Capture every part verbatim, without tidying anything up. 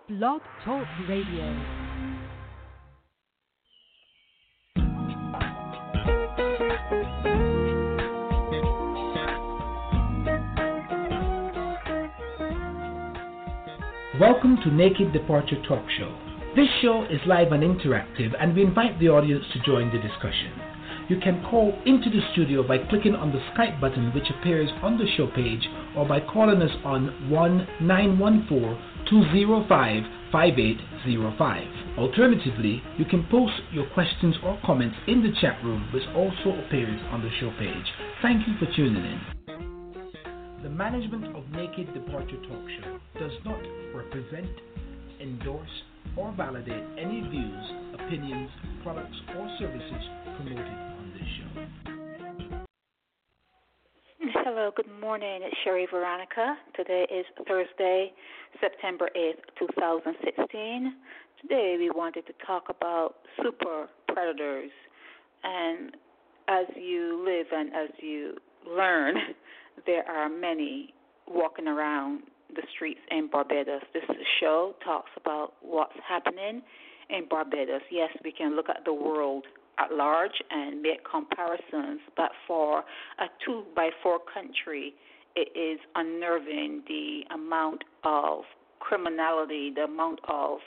Blog Talk Radio. Welcome to Naked Departure Talk Show. This show is live and interactive, and we invite the audience to join the discussion. You can call into the studio by clicking on the Skype button which appears on the show page, or by calling us on one nine one four, two zero five, five eight zero five. Alternatively, you can post your questions or comments in the chat room, which also appears on the show page. Thank you for tuning in. The management of Naked Departure Talk Show does not represent, endorse, or validate any views, opinions, products, or services promoted on this show. Hello, good morning. It's Sherry Veronica. Today is Thursday, September eighth, twenty sixteen. Today we wanted to talk about super predators. And as you live and as you learn, there are many walking around the streets in Barbados. This show talks about what's happening in Barbados. Yes, we can look at the world at large and make comparisons, but for a two by four country, it is unnerving the amount of criminality, the amount of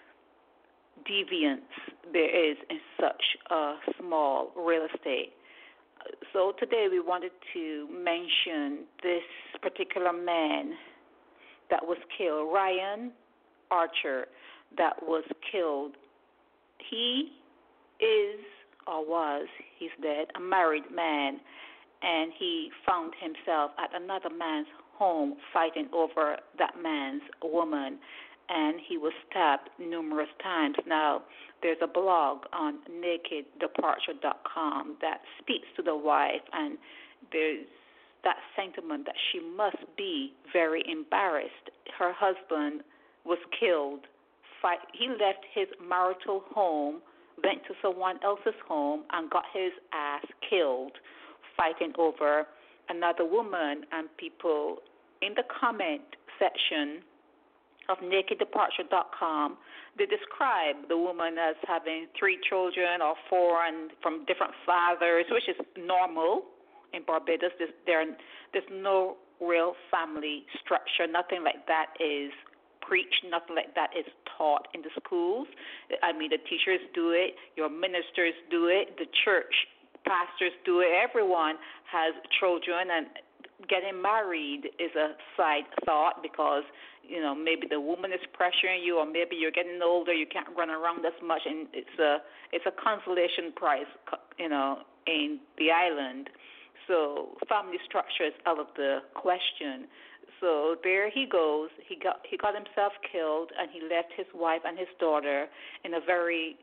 deviance there is in such a small real estate. So today we wanted to mention this particular man that was killed, Ryan Archer, that was killed. He is, or was, he's dead, a married man, and he found himself at another man's home fighting over that man's woman, and he was stabbed numerous times. Now, there's a blog on naked departure dot com that speaks to the wife, and there's that sentiment that she must be very embarrassed. Her husband was killed. Fight, he left his marital home, went to someone else's home, and got his ass killed fighting over another woman. And people in the comment section of naked departure dot com, they describe the woman as having three children or four and from different fathers, which is normal in Barbados. There's, there, there's no real family structure. Nothing like that is preached. Nothing like that is taught in the schools. I mean, the teachers do it. Your ministers do it. The church pastors do it. Everyone has children, and getting married is a side thought because, you know, maybe the woman is pressuring you, or maybe you're getting older, you can't run around as much, and it's a it's a consolation prize, you know, in the island. So family structure is out of the question. So there he goes. He got he got himself killed, and he left his wife and his daughter in a very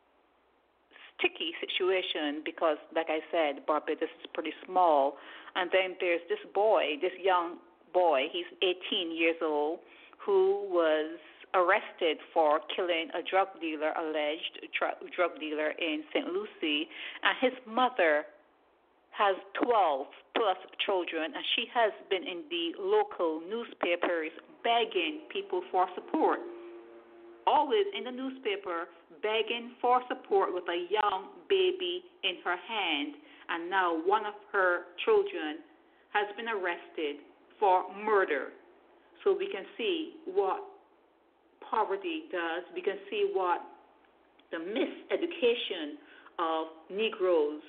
sticky situation because, like I said, Barbados is pretty small. And then there's this boy, this young boy, he's eighteen years old, who was arrested for killing a drug dealer, alleged drug dealer in Saint Lucie, and his mother has twelve plus children, and she has been in the local newspapers begging people for support. Always in the newspaper, begging for support with a young baby in her hand. And now one of her children has been arrested for murder. So we can see what poverty does. We can see what the miseducation of Negroes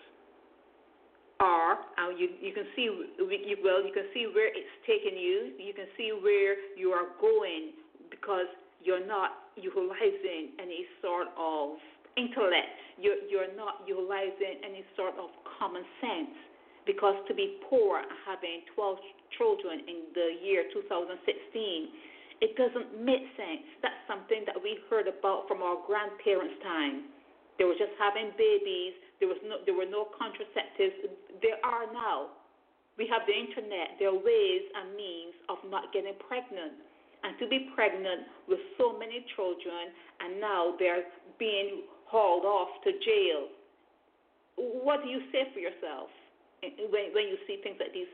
are. And you, you can see, well, you can see where it's taken you. You can see where you are going because you're not utilizing any sort of intellect. You're, you're not utilizing any sort of common sense, because to be poor and having twelve children in the year two thousand sixteen, it doesn't make sense. That's something that we heard about from our grandparents' time. They were just having babies. There was no, there were no contraceptives. There are now. We have the internet. There are ways and means of not getting pregnant. And to be pregnant with so many children, and now they're being hauled off to jail. What do you say for yourself when when you see things like these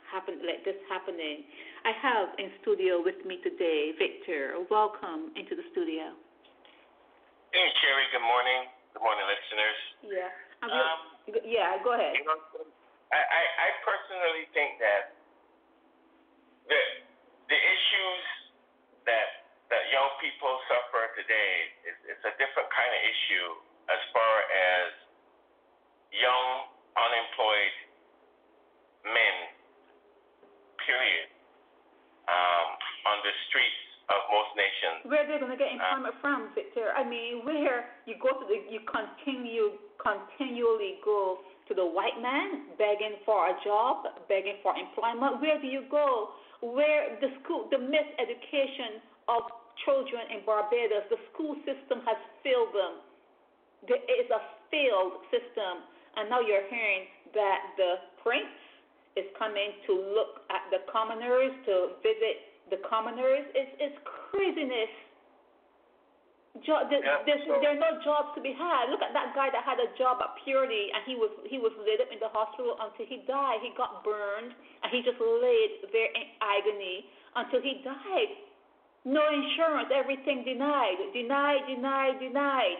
happen like this happening. I have in studio with me today Victor. Welcome into the studio. Hey, Cherry. Good morning. Good morning, listeners. Yeah. Um, yeah. Go ahead. You know, I, I, I personally think that the the issues that that young people suffer today is it's a different kind of issue as far as young unemployed men, period, um, on the streets of most nations. Where they're going to get employment uh, from, Victor? I mean, where you go to the, you continue continually go to the white man begging for a job, begging for employment. Where do you go? Where the school, the miseducation of children in Barbados, the school system has failed them. There is a failed system, and now you're hearing that the prince is coming to look at the commoners, to visit the commoners. It's, it's craziness. Jo- there, yeah, so, there are no jobs to be had. Look at that guy that had a job at Purity, and he was he was laid up in the hospital until he died. He got burned, and he just laid there in agony until he died. No insurance, everything denied, denied, denied, denied.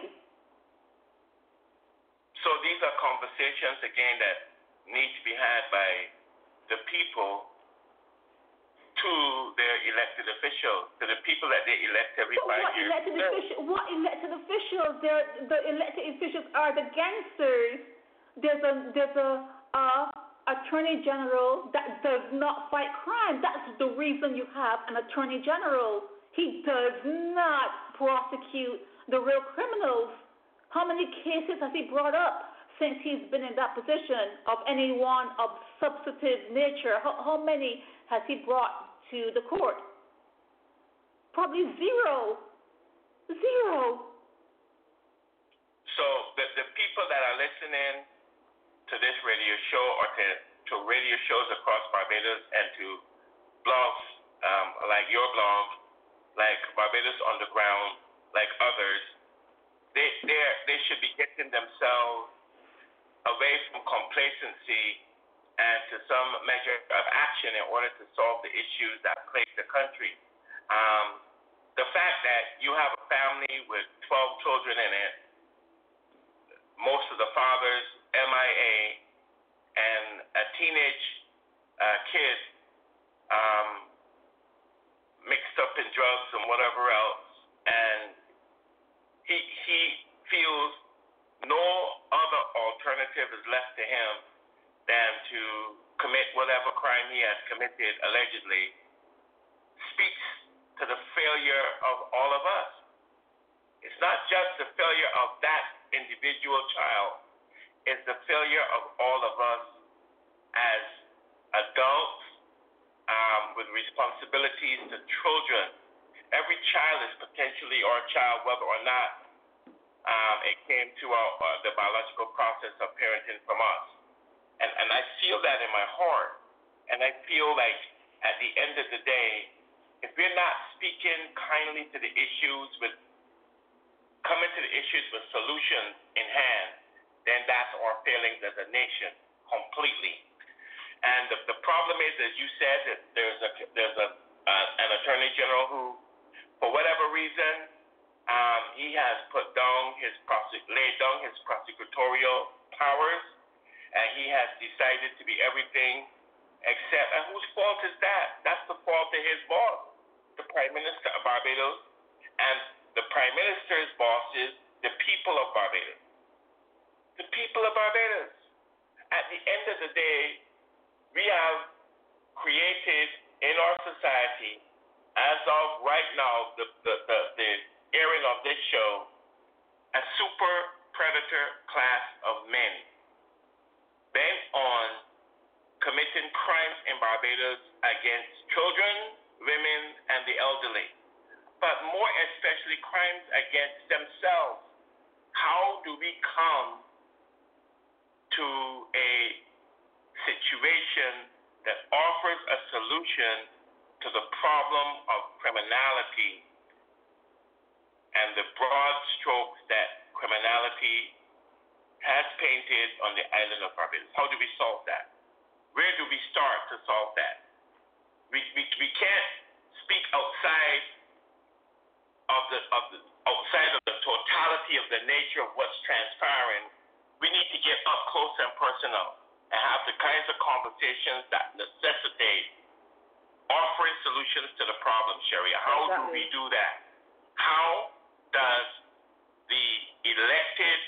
So these are conversations, again, that need to be had by the people to their elected officials, to the people that they elect every but five what years. Elected official, what elected officials? They're, the elected officials are the gangsters. There's a there's a uh, attorney general that does not fight crime. That's the reason you have an attorney general. He does not prosecute the real criminals. How many cases has he brought up since he's been in that position of anyone of substantive nature? How, how many has he brought to the court? Probably zero. Zero. So the, the people that are listening to this radio show or to, to radio shows across Barbados and to blogs um, like your blog, like Barbados Underground, like others, they they should be getting themselves away from complacency and to some measure of action in order to solve the issues that plague the country. Um, the fact that you have a family with twelve children in it, most of the fathers M I A, and a teenage uh, kid um, mixed up in drugs and whatever else, and he he feels no other alternative is left to him than to commit whatever crime he has committed, allegedly, speaks to the failure of all of us. It's not just the failure of that individual child, it's the failure of all of us as adults um, with responsibilities to children. Every child is potentially our child, whether or not um, it came to our, uh, the biological process of parenting from us. And, and I feel that in my heart. And I feel like at the end of the day, if we're not speaking kindly to the issues, with coming to the issues with solutions in hand, then that's our failings as a nation completely. And the, the problem is, as you said, that there's a there's a uh, an attorney general who, for whatever reason, um, he has put down his prosec- laid down his prosecutorial powers, and he has decided to be everything except. And whose fault is that? That's the fault of his boss, the Prime Minister of Barbados, and the Prime Minister's boss is the people of Barbados. The people of Barbados. At the end of the day, we have created in our society, as of right now, the, the, the, the airing of this show, a super predator class of men bent on committing crimes in Barbados against children, women, and the elderly, but more especially crimes against themselves. How do we come to a situation that offers a solution to the problem of criminality and the broad strokes that criminality has painted on the island of Barbados? How do we solve that? where do we start to solve that? We, we, we can't speak outside of the, of the outside of the totality of the nature of what's transpiring. We need to get up close and personal and have the kinds of conversations that necessitate offering solutions to the problem, Sherry. How do we do that? How does the elected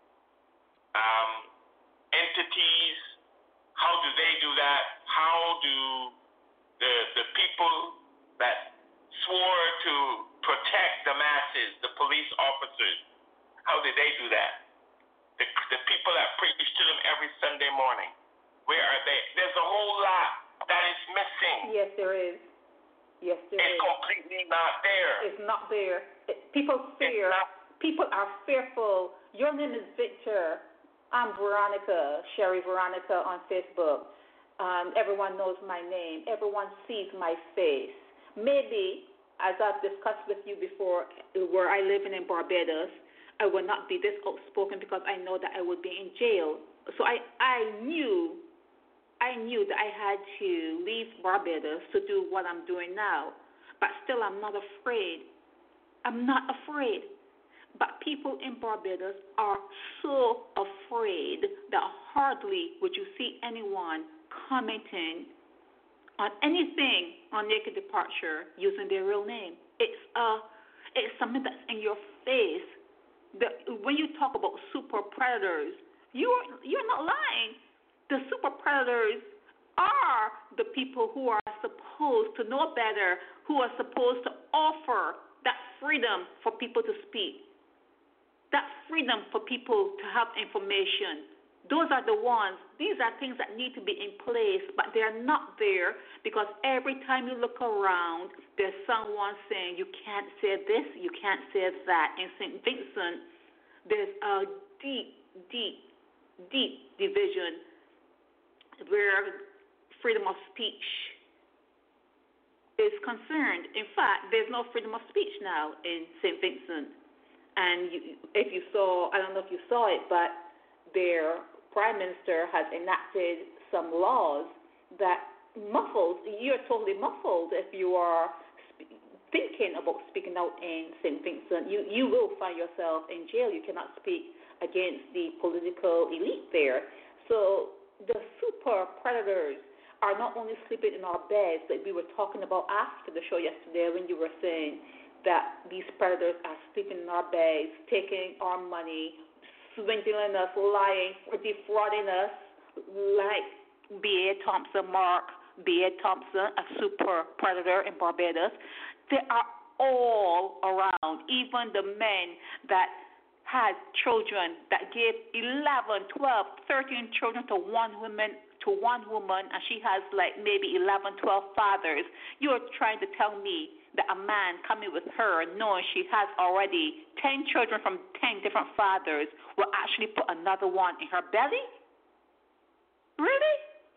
um, entities, how do they do that? How do the the people that swore to protect the masses, the police officers, how did they do that? The, the people that preach to them every Sunday morning, where are they? There's a whole lot that is missing. Yes, there is. Yes, there it's is. It's completely not there. It's not there. It, people fear. Not, people are fearful. Your name is Victor. I'm Veronica, Sherry Veronica on Facebook. Um, everyone knows my name. Everyone sees my face. Maybe, as I've discussed with you before, where I live in Barbados, I would not be this outspoken because I know that I would be in jail. So I, I knew, I knew that I had to leave Barbados to do what I'm doing now. But still, I'm not afraid. I'm not afraid. But people in Barbados are so afraid that hardly would you see anyone commenting on anything on Naked Departure using their real name. It's uh, it's something that's in your face. The, when you talk about super predators, you're you're not lying. The super predators are the people who are supposed to know better, who are supposed to offer that freedom for people to speak, that freedom for people to have information. Those are the ones, these are things that need to be in place, but they're not there because every time you look around, there's someone saying you can't say this, you can't say that. In Saint Vincent, there's a deep, deep, deep division where freedom of speech is concerned. In fact, there's no freedom of speech now in Saint Vincent. And you, if you saw, I don't know if you saw it, but their prime minister has enacted some laws that muffles, you're totally muffled if you are sp- thinking about speaking out in Saint Vincent. You, you will find yourself in jail. You cannot speak against the political elite there. So the super predators are not only sleeping in our beds, but we were talking about after the show yesterday when you were saying that these predators are sleeping in our beds, taking our money, swindling us, lying, defrauding us, like B A Thompson, Mark B A Thompson, a super predator in Barbados. They are all around, even the men that had children, that gave eleven, twelve, thirteen children to one woman, to one woman, and she has like maybe eleven, twelve fathers. You're trying to tell me that a man coming with her, knowing she has already ten children from ten different fathers, will actually put another one in her belly? Really?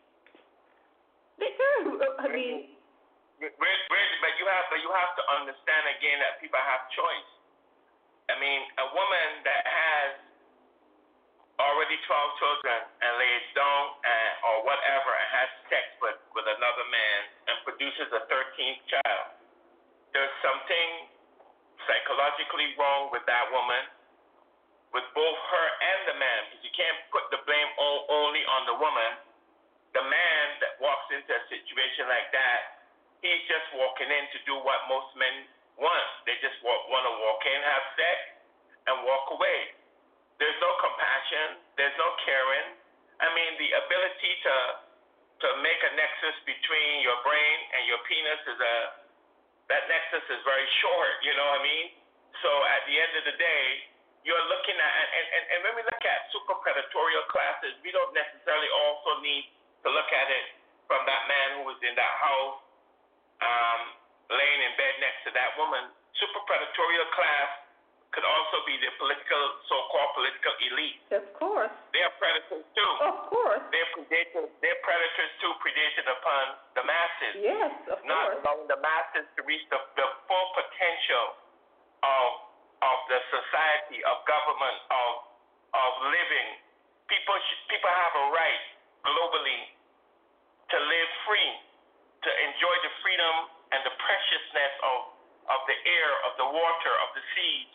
Victor, I mean, where, where, but you have, but you have to understand again that people have choice. I mean, a woman that has already twelve children and lays down and, or whatever and has sex with, with another man and produces a thirteenth child. There's something psychologically wrong with that woman, with both her and the man, because you can't put the blame all, only on the woman. The man that walks into a situation like that, he's just walking in to do what most men want. They just want to walk in, have sex, and walk away. There's no compassion. There's no caring. I mean, the ability to to make a nexus between your brain and your penis is a that nexus is very short, you know what I mean? So at the end of the day, you're looking at, and, and, and when we look at super predatorial classes, we don't necessarily also need to look at it from that man who was in that house, um, laying in bed next to that woman. Super predatorial class could also be the political, so-called political elite. Of course. They're predators too. Of course. They're predators, they're predators too, predating upon the masses. Yes, of Not course. allowing the masses to reach the, the full potential of of the society, of government, of of living. People should, people have a right globally to live free, to enjoy the freedom and the preciousness of, of the air, of the water, of the seed,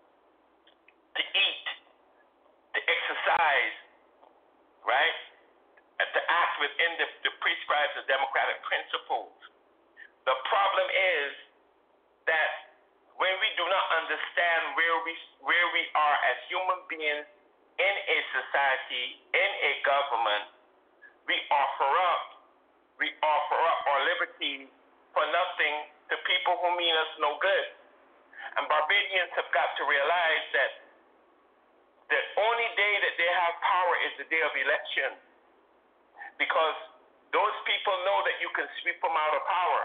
to eat, to exercise, right? And to act within the, the prescribed democratic principles. The problem is that when we do not understand where we where we are as human beings in a society, in a government, we offer up, we offer up our liberty for nothing to people who mean us no good. And Barbadians have got to realize that the only day that they have power is the day of election, because those people know that you can sweep them out of power.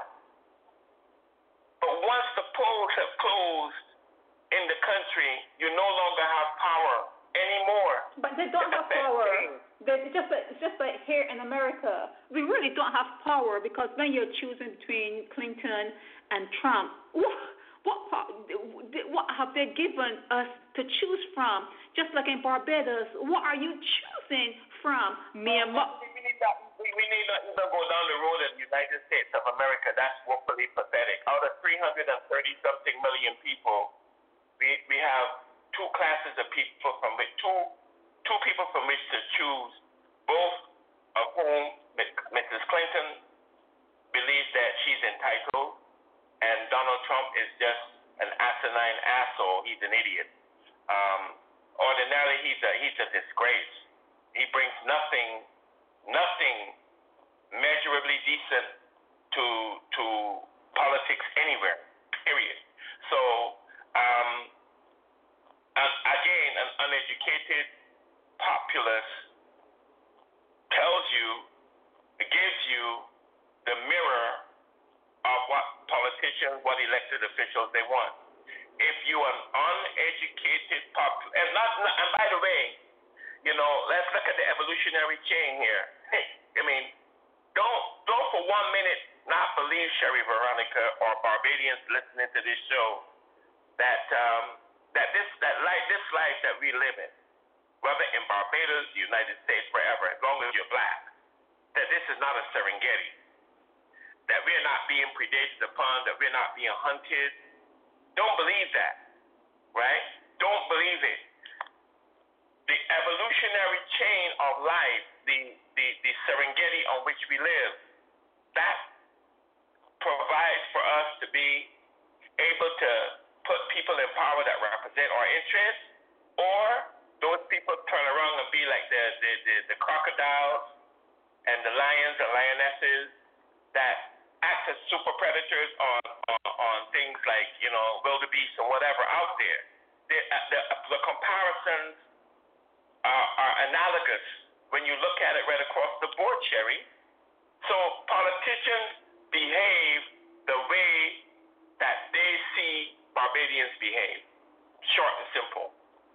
But once the polls have closed in the country, you no longer have power anymore. But they don't have power. They just like, just like here in America, we really don't have power, because when you're choosing between Clinton and Trump, what what what have they given us to choose from? Just like in Barbados, what are you choosing from? Myanmar. We need not, we need not even go down the road in the United States of America. That's woefully pathetic. Out of three hundred thirty something million people, we we have two classes of people from which two two people from which to choose, both of whom Missus Clinton believes that she's entitled, and Donald Trump is just an asinine asshole. He's an idiot. Um, ordinarily, he's a he's a disgrace. He brings nothing. Nothing measurably decent to to politics anywhere, period. So, um, again, an uneducated populace tells you, gives you the mirror of what politicians, what elected officials they want. If you are an uneducated populace, and not, not, and by the way, you know, let's look at the evolutionary chain here. Hey, I mean, don't don't for one minute not believe, Sherry Veronica, or Barbadians listening to this show, that um, that this that life this life that we live in, whether in Barbados, the United States, wherever, as long as you're black, that this is not a Serengeti, that we're not being predated upon, that we're not being hunted. Don't believe that, right? Don't believe it. The evolutionary chain of life, the, the, the Serengeti on which we live, that provides for us to be able to put people in power that represent our interests, or those people turn around and be like the, the, the, the crocodiles and the lions and lionesses that act as super predators on, on, on things like, you know, wildebeest and whatever out there. The, the, the comparisons are, are analogous when you look at it right across the board, Sherry. So politicians behave the way that they see Barbadians behave. Short and simple.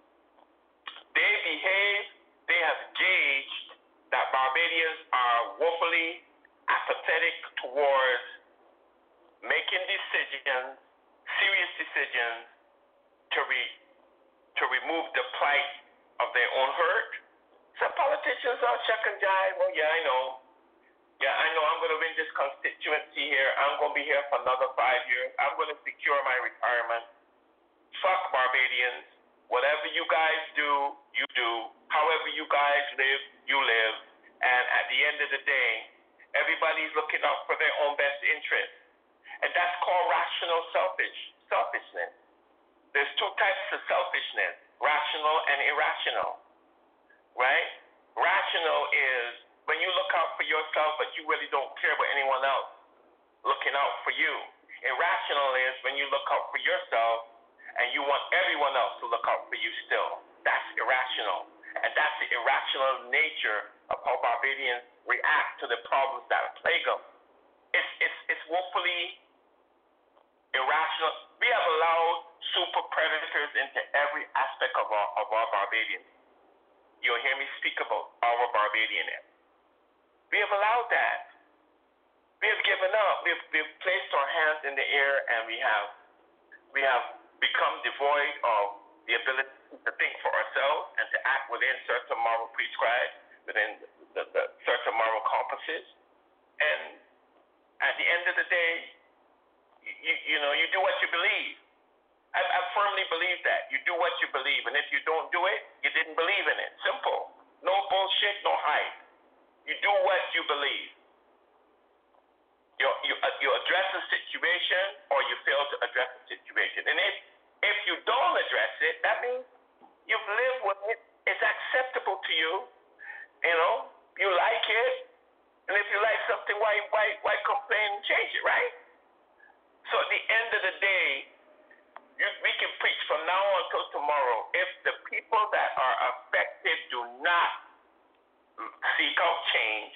They behave, they have gauged that Barbadians are woefully apathetic towards making decisions, serious decisions, to re, to remove the plight of their own hurt. Some politicians are shuck and jive. Well, yeah, I know. Yeah, I know I'm going to win this constituency here. I'm going to be here for another five years. I'm going to secure my retirement. Fuck Barbadians. Whatever you guys do, you do. However you guys live, you live. And at the end of the day, everybody's looking out for their own best interest. And that's called rational selfish, selfishness. There's two types of selfishness, rational and irrational, right? Rational is when you look out for yourself, but you really don't care about anyone else looking out for you. Irrational is when you look out for yourself and you want everyone else to look out for you still. That's irrational. And that's the irrational nature of how Barbadians react to the problems that plague them. It's, it's, it's woefully irrational. We have allowed super predators into every aspect of our, of our Barbadians. You'll hear me speak about our Barbadianness. We have allowed that. We have given up. We've, we've placed our hands in the air, and we have we have become devoid of the ability to think for ourselves and to act within certain moral prescribed, within the, the certain moral compasses. And at the end of the day, you, you know, you do what you believe. I, I firmly believe that. You do what you believe. And if you don't do it, you didn't believe in it. Simple. No bullshit, no hype. You do what you believe. You, you, uh, you address a situation or you fail to address a situation. And if, if you don't address it, that means you've lived with it. It's acceptable to you. You know, you like it. And if you like something, why, why, why complain and change it, right? So at the end of the day, you, we can preach from now until tomorrow. If the people that are affected do not seek out change,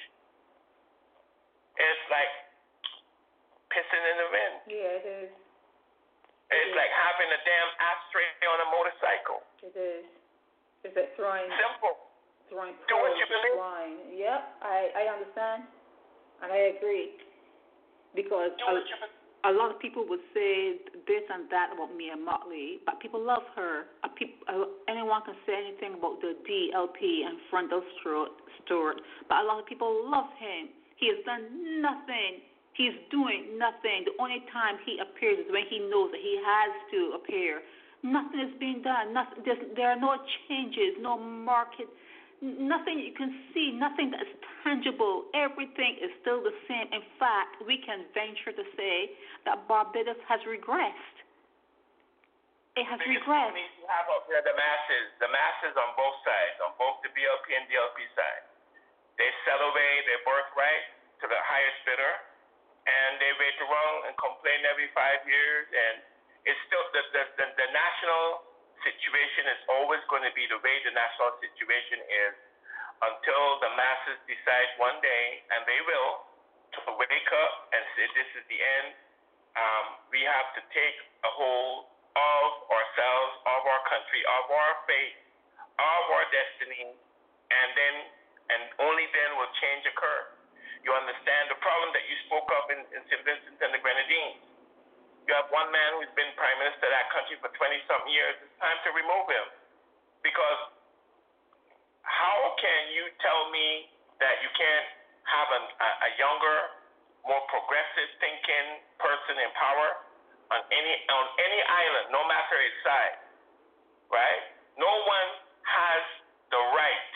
it's like pissing in the wind. Yeah, it is. It's it like is. having a damn ashtray on a motorcycle. It is. It's like throwing. Simple. Throwing Do what you believe. Flying. Yep, I, I understand. And I agree. Because Do what you believe. a lot of people would say this and that about Mia Mottley, but people love her. Uh, people, uh, anyone can say anything about the D L P and Frontal Stewart, but a lot of people love him. He has done nothing. He's doing nothing. The only time he appears is when he knows that he has to appear. Nothing is being done. Nothing, there are no changes, no market, nothing you can see, nothing that is tangible. Everything is still the same. In fact, we can venture to say that Barbados has regressed. It has because regressed. We need to have out there the masses, the masses on both sides, on both the B L P and D L P side. They sell away their birthright to the highest bidder, and they wait around and complain every five years. And it's still the the, the, the national situation is always going to be the way the national situation is until the masses decide one day, and they will, to wake up and say this is the end. Um, we have to take a hold of ourselves, of our country, of our fate, of our destiny, and then and only then will change occur. You understand the problem that you spoke of in, in Saint Vincent and the Grenadines. You have one man who's been prime minister of that country for twenty-something years. It's time to remove him. Because how can you tell me that you can't have a, a, a younger, more progressive thinking person in power on any on any island, no matter its size, right? No one has the right,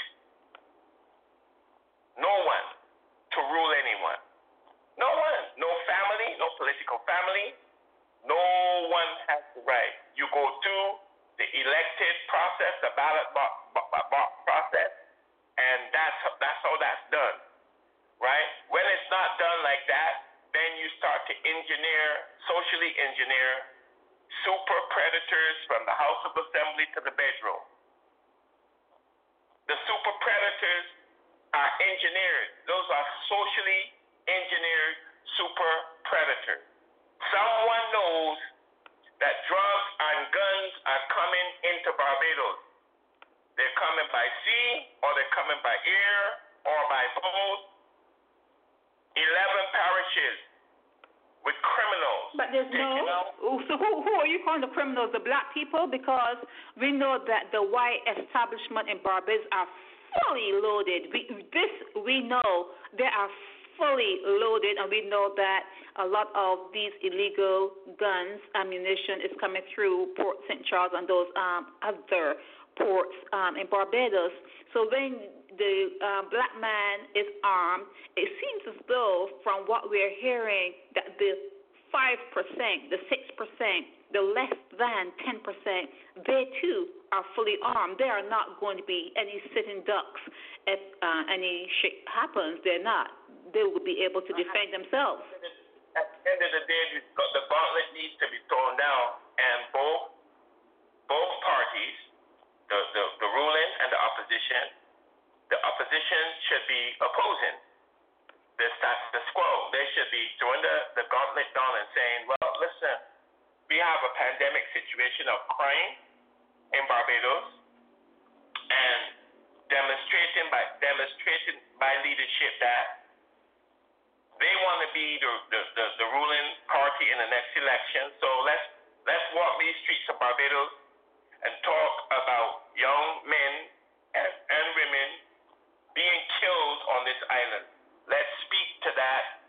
no one, to rule anyone. No one, no family, no political family. No one has the right. You go through the elected process, the ballot box, box process, and that's that's how that's done, right? When it's not done like that, then you start to engineer, socially engineer, super predators from the House of Assembly to the bedroom. The super predators are engineered. Those are socially engineered super predators. Someone knows that drugs and guns are coming into Barbados. They're coming by sea, or they're coming by air, or by boat. Eleven parishes with criminals. But there's no. So who who are you calling the criminals? The black people? Because we know that the white establishment in Barbados are fully loaded. We, this we know they are fully loaded, and we know that a lot of these illegal guns, ammunition is coming through Port Saint Charles and those um, other ports um, in Barbados. So when the uh, black man is armed, it seems as though from what we're hearing that the five percent, the six percent, the less than ten percent, they too are fully armed. They are not going to be any sitting ducks if uh, any shit happens. They're not. They will be able to defend themselves. At the end of the day, the gauntlet needs to be thrown down, and both both parties, the, the, the ruling and the opposition, the opposition should be opposing the status quo. They should be throwing the, the gauntlet down and saying, well, listen, we have a pandemic situation of crime in Barbados, and demonstrating by demonstrating by leadership that they want to be the, the, the, the ruling party in the next election. So let's let's walk these streets of Barbados and talk about young men and, and women being killed on this island. Let's speak to that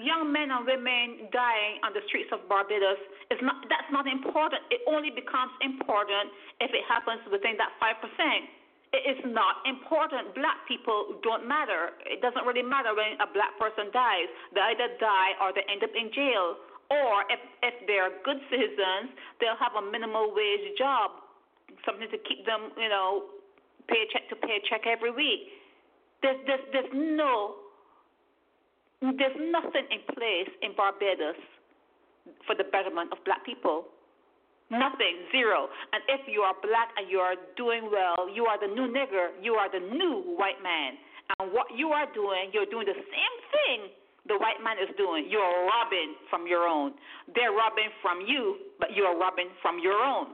young men and women dying on the streets of Barbados is not. That's not important. It only becomes important if it happens within that five percent. It is not important. Black people don't matter. It doesn't really matter when a black person dies. They either die or they end up in jail. Or if if they're good citizens, they'll have a minimum wage job, something to keep them, you know, paycheck to paycheck every week. There's there's there's no there's nothing in place in Barbados for the betterment of black people. Nothing, zero. And if you are black and you are doing well, you are the new nigger, you are the new white man. And what you are doing, you're doing the same thing the white man is doing. You're robbing from your own. They're robbing from you, but you're robbing from your own.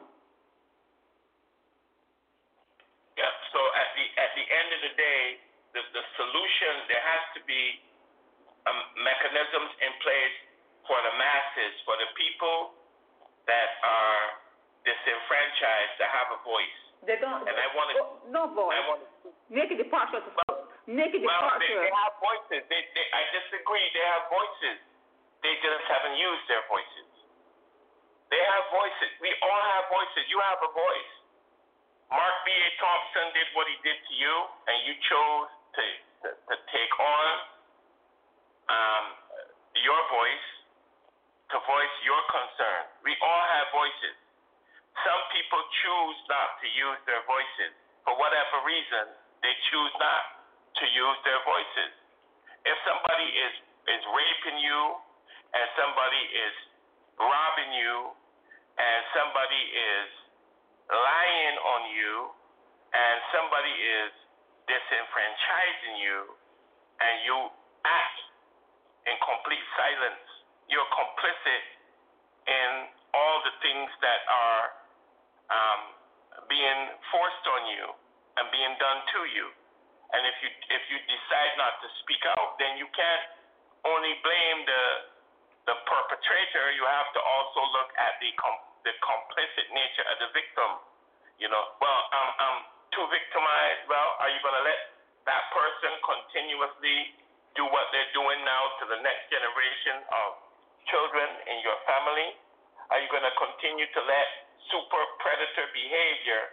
Yeah, so at the at the end of the day, the, the solution, there has to be um, mechanisms in place for the masses, for the people that are disenfranchised to have a voice. They don't. And I want to. Oh, no voice. I want to. Naked departure. Well, naked well departure. they, they have voices. They, they, I disagree. They have voices. They just haven't used their voices. They have voices. We all have voices. You have a voice. Mark B A. Thompson did what he did to you, and you chose to to, to take on um, your voice, to voice your concern. We all have voices. Some people choose not to use their voices. For whatever reason, they choose not to use their voices. If somebody is, is raping you, and somebody is robbing you, and somebody is lying on you, and somebody is disenfranchising you, and you act in complete silence, you're complicit in all the things that are um, being forced on you and being done to you. And if you if you decide not to speak out, then you can't only blame the the perpetrator. You have to also look at the com- the complicit nature of the victim. You know, well, I'm I'm too victimized. Well, are you going to let that person continuously do what they're doing now to the next generation of children in your family? Are you going to continue to let super predator behavior,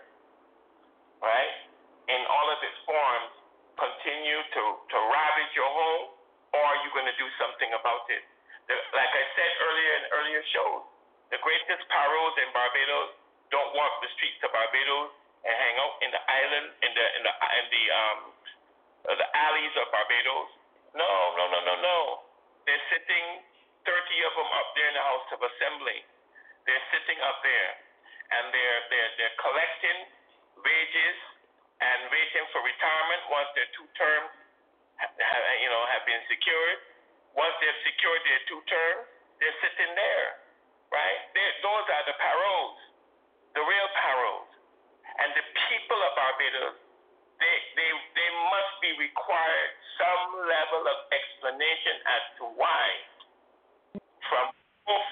right, in all of its forms, continue to, to ravage your home, or are you going to do something about it? The, like I said earlier in earlier shows, the greatest paros in Barbados don't walk the streets of Barbados and hang out in the island, in the in the in the um the alleys of Barbados. No, no, no, no, no. They're sitting, thirty of them up there in the House of Assembly. They're sitting up there, and they're they're they're collecting wages and waiting for retirement once their two terms, have, you know, have been secured. Once they've secured their two terms, they're sitting there, right? They're, those are the paros, the real paros, and the people of Barbados. They they they must be required some level of explanation as to why, from both,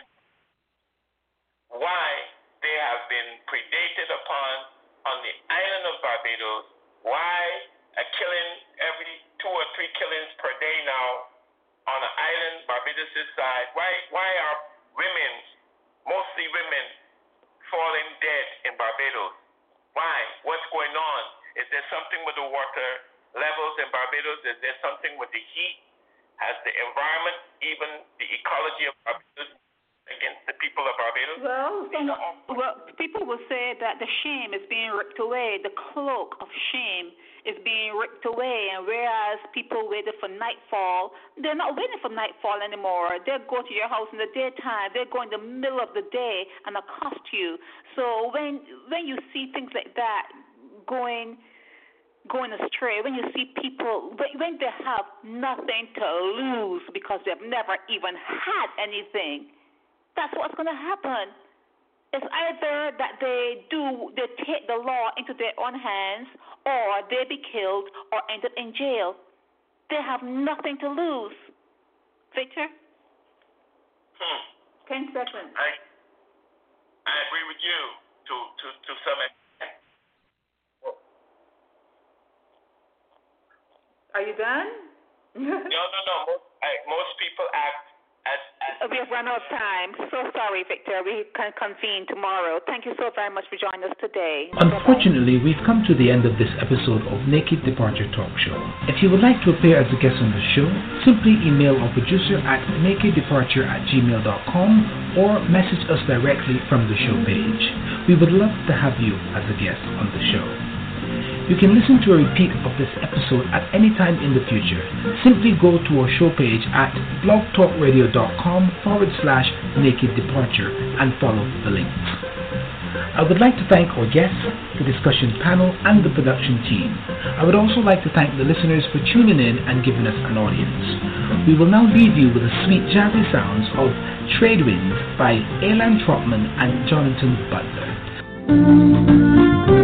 why they have been predated upon on the island of Barbados, why a killing every two or three killings per day now on the island, Barbados' side, why why are women, mostly women, falling dead in Barbados? Why? What's going on? Is there something with the water levels in Barbados? Is there something with the heat? Has the environment, even the ecology of Barbados, against the people of Barbados? Well, some, well, people will say that the shame is being ripped away. The cloak of shame is being ripped away. And whereas people waited for nightfall, they're not waiting for nightfall anymore. They'll go to your house in the daytime. They'll go in the middle of the day and accost you. So when when you see things like that going going astray, when you see people, when they have nothing to lose because they've never even had anything, that's what's going to happen. It's either that they do, they take the law into their own hands, or they be killed or end up in jail. They have nothing to lose. Victor? Hmm. Ten seconds. I I agree with you to to to some extent. Are you done? no, no, no. Most, I, most people act we have run out of time. So sorry, Victor. We can convene tomorrow. Thank you so very much for joining us today. Unfortunately, we've come to the end of this episode of Naked Departure Talk Show. If you would like to appear as a guest on the show, simply email our producer at nakeddeparture at gmail dot com or message us directly from the show page. We would love to have you as a guest on the show. You can listen to a repeat of this episode at any time in the future. Simply go to our show page at blogtalkradio.com forward slash naked departure and follow the links. I would like to thank our guests, the discussion panel, and the production team. I would also like to thank the listeners for tuning in and giving us an audience. We will now leave you with the sweet jazzy sounds of Trade Winds by Alan Trotman and Jonathan Butler.